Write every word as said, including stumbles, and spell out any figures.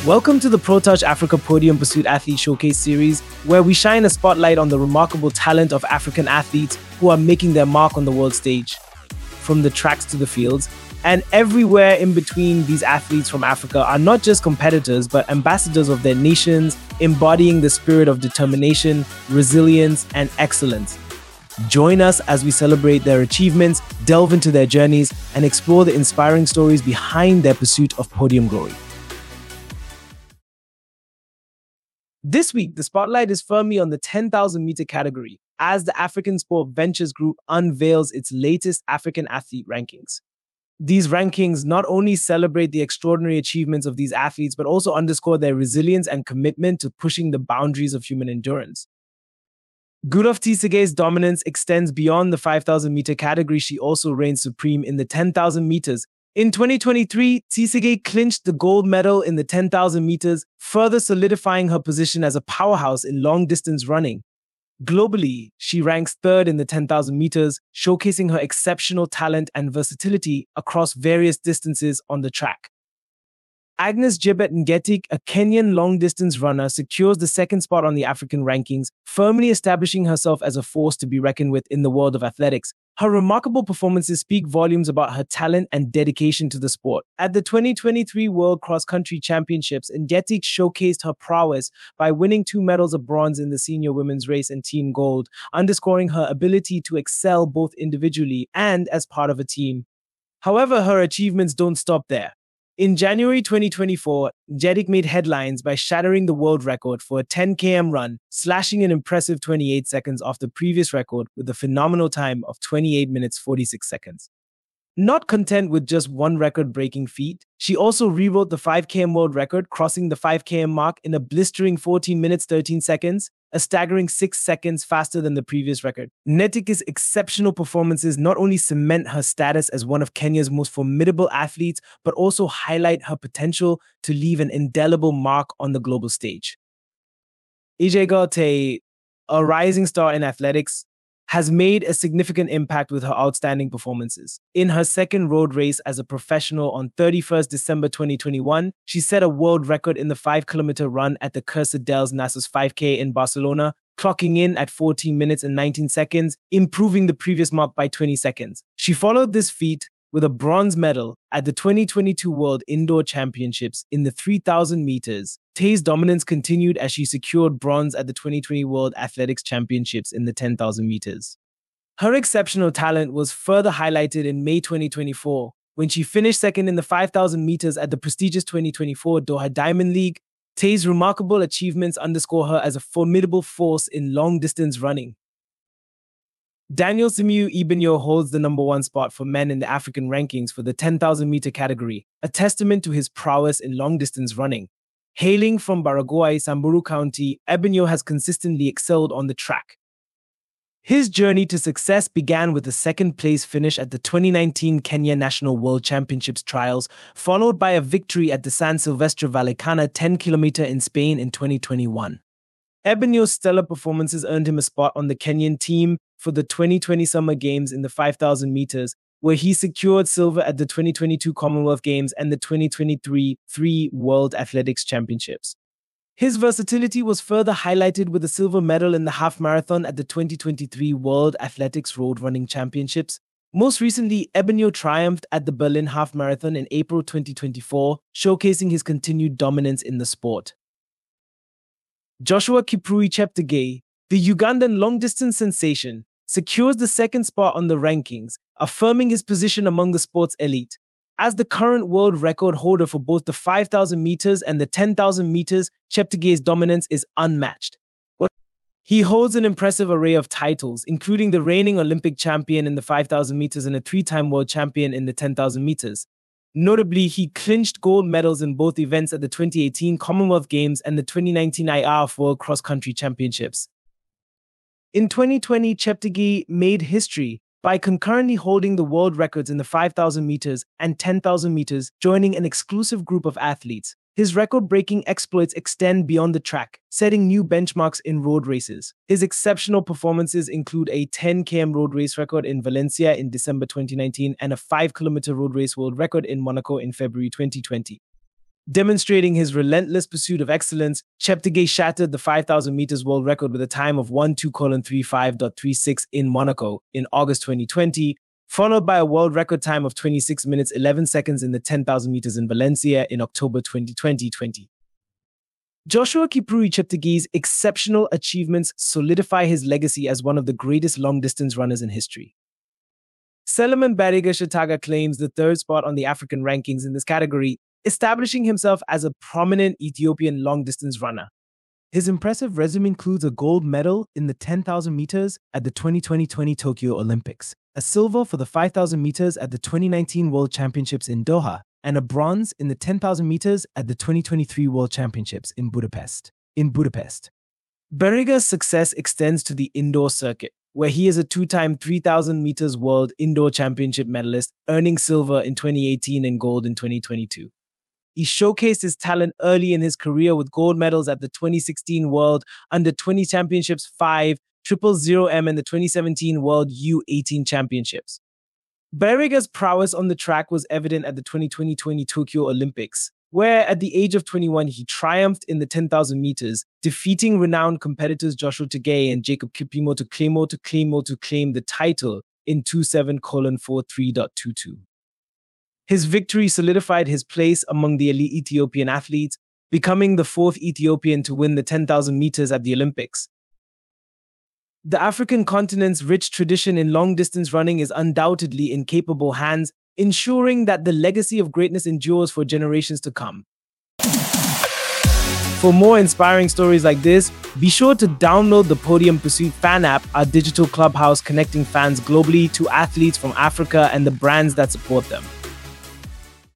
Welcome to the ProTouch Africa Podium Pursuit Athlete Showcase Series, where we shine a spotlight on the remarkable talent of African athletes who are making their mark on the world stage. From the tracks to the fields, and everywhere in between, these athletes from Africa are not just competitors, but ambassadors of their nations, embodying the spirit of determination, resilience, and excellence. Join us as we celebrate their achievements, delve into their journeys, and explore the inspiring stories behind their pursuit of podium glory. This week, the spotlight is firmly on the ten thousand meter category as the African Sport Ventures Group unveils its latest African athlete rankings. These rankings not only celebrate the extraordinary achievements of these athletes, but also underscore their resilience and commitment to pushing the boundaries of human endurance. Gudov Tsegaye's dominance extends beyond the five thousand meter category. She also reigns supreme in the ten thousand meters. In twenty twenty-three, Tsegay clinched the gold medal in the ten thousand meters, further solidifying her position as a powerhouse in long-distance running. Globally, she ranks third in the ten thousand meters, showcasing her exceptional talent and versatility across various distances on the track. Agnes Jebet Ngetik, a Kenyan long-distance runner, secures the second spot on the African rankings, firmly establishing herself as a force to be reckoned with in the world of athletics. Her remarkable performances speak volumes about her talent and dedication to the sport. At the twenty twenty-three World Cross Country Championships, Ngetik showcased her prowess by winning two medals of bronze in the senior women's race and team gold, underscoring her ability to excel both individually and as part of a team. However, her achievements don't stop there. In January twenty twenty-four, Ngetik made headlines by shattering the world record for a ten kilometer run, slashing an impressive twenty-eight seconds off the previous record with a phenomenal time of twenty-eight minutes forty-six seconds. Not content with just one record-breaking feat, she also rewrote the five kilometer world record, crossing the five kilometer mark in a blistering fourteen minutes thirteen seconds, a staggering six seconds faster than the previous record. Ngetik's exceptional performances not only cement her status as one of Kenya's most formidable athletes, but also highlight her potential to leave an indelible mark on the global stage. Ijega Ote, a rising star in athletics, has made a significant impact with her outstanding performances. In her second road race as a professional on thirty-first December twenty twenty-one, she set a world record in the five kilometer run at the Cursa dels Nasos five K in Barcelona, clocking in at fourteen minutes and nineteen seconds, improving the previous mark by twenty seconds. She followed this feat with a bronze medal at the twenty twenty-two World Indoor Championships in the three thousand meters. Tay's dominance continued as she secured bronze at the twenty twenty World Athletics Championships in the ten thousand meters. Her exceptional talent was further highlighted in May twenty twenty-four, when she finished second in the five thousand meters at the prestigious twenty twenty-four Doha Diamond League. Tay's remarkable achievements underscore her as a formidable force in long-distance running. Daniel Simiyu Ibenyo holds the number one spot for men in the African rankings for the ten thousand meter category, a testament to his prowess in long-distance running. Hailing from Baragoai, Samburu County, Ibenyo has consistently excelled on the track. His journey to success began with a second-place finish at the twenty nineteen Kenya National World Championships trials, followed by a victory at the San Silvestre Vallecana ten kilometer in Spain in twenty twenty-one. Ibenyo's stellar performances earned him a spot on the Kenyan team for the twenty twenty Summer Games in the five thousand meters, where he secured silver at the twenty twenty-two Commonwealth Games and the twenty twenty-three three World Athletics Championships. His versatility was further highlighted with a silver medal in the half marathon at the twenty twenty-three World Athletics Road Running Championships. Most recently, Ibenyo triumphed at the Berlin Half Marathon in April twenty twenty-four, showcasing his continued dominance in the sport. Joshua Kiprui Cheptegei, the Ugandan long-distance sensation, secures the second spot on the rankings, affirming his position among the sport's elite. As the current world record holder for both the five thousand meters and the ten thousand meters, Cheptegei's dominance is unmatched. He holds an impressive array of titles, including the reigning Olympic champion in the five thousand meters and a three-time world champion in the ten thousand meters. Notably, he clinched gold medals in both events at the twenty eighteen Commonwealth Games and the twenty nineteen I A F World Cross Country Championships. In twenty twenty, Cheptegei made history by concurrently holding the world records in the five thousand meters and ten thousand meters, joining an exclusive group of athletes. His record-breaking exploits extend beyond the track, setting new benchmarks in road races. His exceptional performances include a ten kilometer road race record in Valencia in December twenty nineteen and a five kilometer road race world record in Monaco in February twenty twenty. Demonstrating his relentless pursuit of excellence, Cheptegei shattered the five thousand meters world record with a time of one two thirty-five point three six in Monaco in August twenty twenty, followed by a world record time of twenty-six minutes eleven seconds in the ten thousand meters in Valencia in October twenty twenty. Joshua Kiprui Cheptegei's exceptional achievements solidify his legacy as one of the greatest long-distance runners in history. Seleman Bariga Shataga claims the third spot on the African rankings in this category, establishing himself as a prominent Ethiopian long-distance runner. His impressive resume includes a gold medal in the ten thousand meters at the twenty twenty Tokyo Olympics, a silver for the five thousand meters at the twenty nineteen World Championships in Doha, and a bronze in the ten thousand meters at the twenty twenty-three World Championships in Budapest. In Budapest. Bariga's success extends to the indoor circuit, where he is a two-time three thousand meters World Indoor Championship medalist, earning silver in twenty eighteen and gold in twenty twenty-two. He showcased his talent early in his career with gold medals at the twenty sixteen World Under twenty Championships five, Triple Zero M and the twenty seventeen World U eighteen Championships. Bariga's prowess on the track was evident at the twenty twenty Tokyo Olympics, where at the age of twenty-one he triumphed in the ten thousand meters, defeating renowned competitors Joshua Cheptegei and Jacob Kiplimo to claim to claim to claim the title in twenty-seven forty-three point two two. His victory solidified his place among the elite Ethiopian athletes, becoming the fourth Ethiopian to win the ten thousand meters at the Olympics. The African continent's rich tradition in long-distance running is undoubtedly in capable hands, ensuring that the legacy of greatness endures for generations to come. For more inspiring stories like this, be sure to download the Podium Pursuit fan app, our digital clubhouse connecting fans globally to athletes from Africa and the brands that support them.